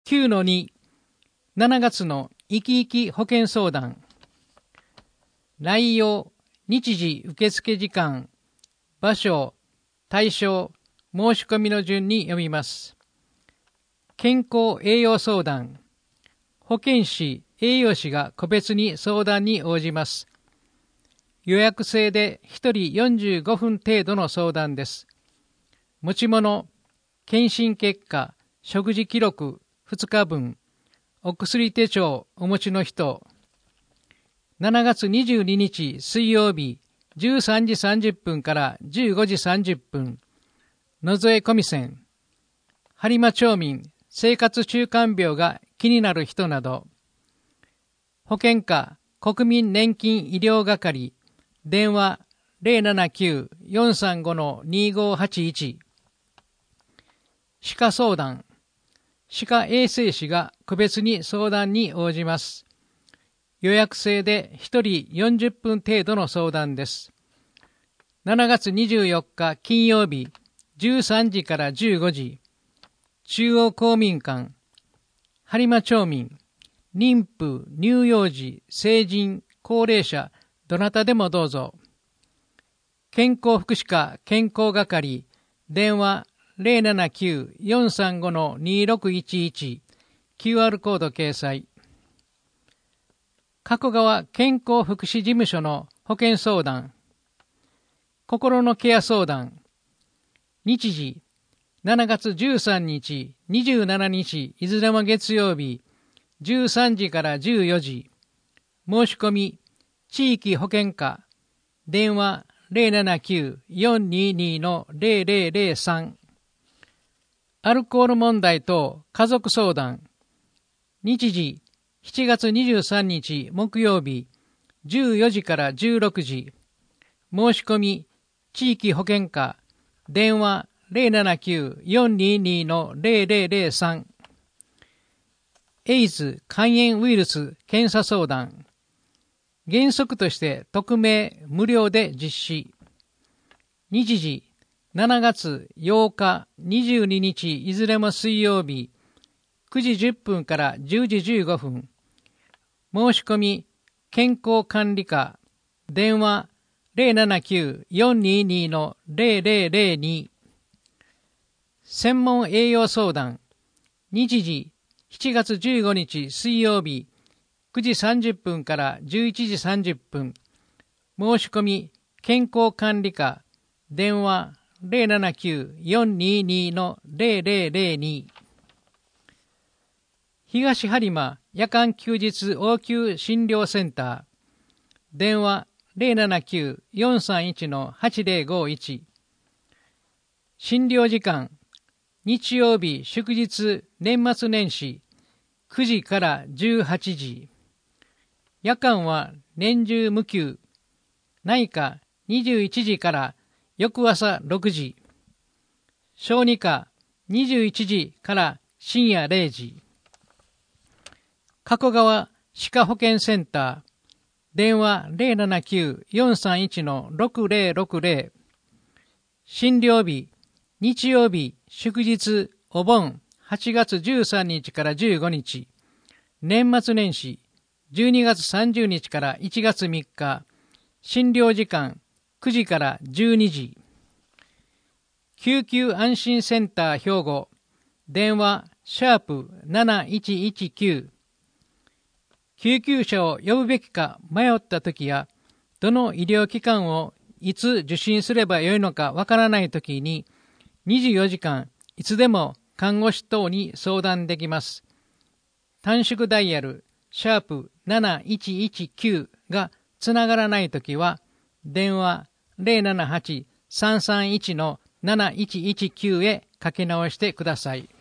9-2、7月の生き生き保険相談。内容、日時受付時間、場所、対象、申し込みの順に読みます。健康栄養相談。保健師、栄養士が個別に相談に応じます。予約制で1人45分程度の相談です。持ち物、検診結果、食事記録2日分、お薬手帳お持ちの人。7月22日水曜日13時30分から15時30分、野添小見線。播磨町民生活習慣病が気になる人など。保険課国民年金医療係。電話 079-435-2581。歯科相談。歯科衛生士が個別に相談に応じます。予約制で1人40分程度の相談です。7月24日金曜日13時から15時。中央公民館。播磨町民。妊婦、乳幼児、成人、高齢者、どなたでもどうぞ。健康福祉課健康係。電話 079-435-2611。QR コード掲載。加古川健康福祉事務所の保健相談。心のケア相談。日時、7月13日、27日、いずれも月曜日、13時から14時。申し込み、地域保健課。電話 079-422-0003。アルコール問題等家族相談。日時、7月23日木曜日、14時から16時。申し込み、地域保健課。電話 079-422-0003。エイズ肝炎ウイルス検査相談。原則として匿名無料で実施。日時、7月8日、22日いずれも水曜日、9時10分から10時15分。申し込み、健康管理課。電話 079-422-0002。専門栄養相談。日時、7月15日水曜日、9時30分から11時30分。申し込み、健康管理課。電話 079-422-0002。東播磨夜間休日応急診療センター。電話 079-431-8051。診療時間。日曜日祝日年末年始9時から18時。夜間は年中無休。内科21時から翌朝6時。小児科21時から深夜0時。加古川歯科保健センター。電話 079-431-6060。診療日、日曜日、祝日、お盆、8月13日から15日。年末年始、12月30日から1月3日。診療時間、9時から12時。救急安心センター兵庫。電話、#7119。救急車を呼ぶべきか迷ったときや、どの医療機関をいつ受診すればよいのかわからないときに、24時間いつでも看護師等に相談できます。短縮ダイヤル、#7119がつながらないときは、電話 078-331-7119 へかけ直してください。